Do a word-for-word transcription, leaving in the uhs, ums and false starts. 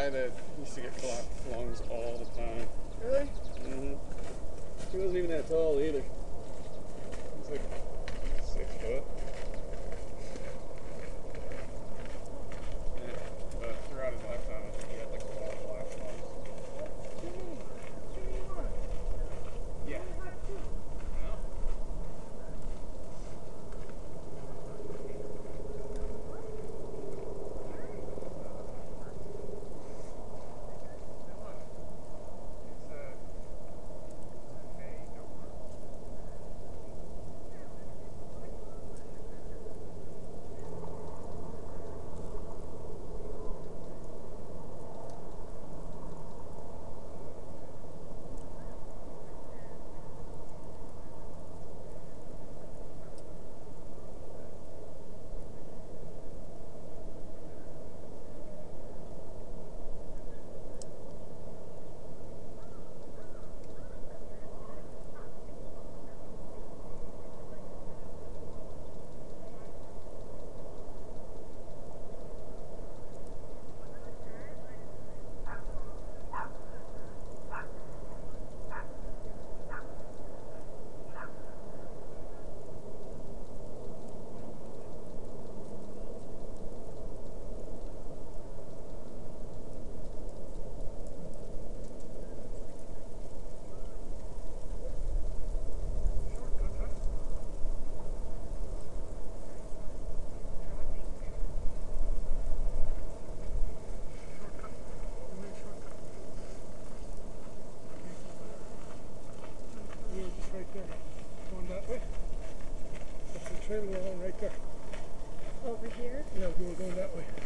guy that used to get clapped lungs all the time. Really? Mm-hmm. He wasn't even that tall either. He's like six foot. Yeah, but throughout his lifetime, I think he had like a lot of black lungs. Yeah. No. Right there, going that way. That's the trailer line right there. Over here? Yeah, we were going that way.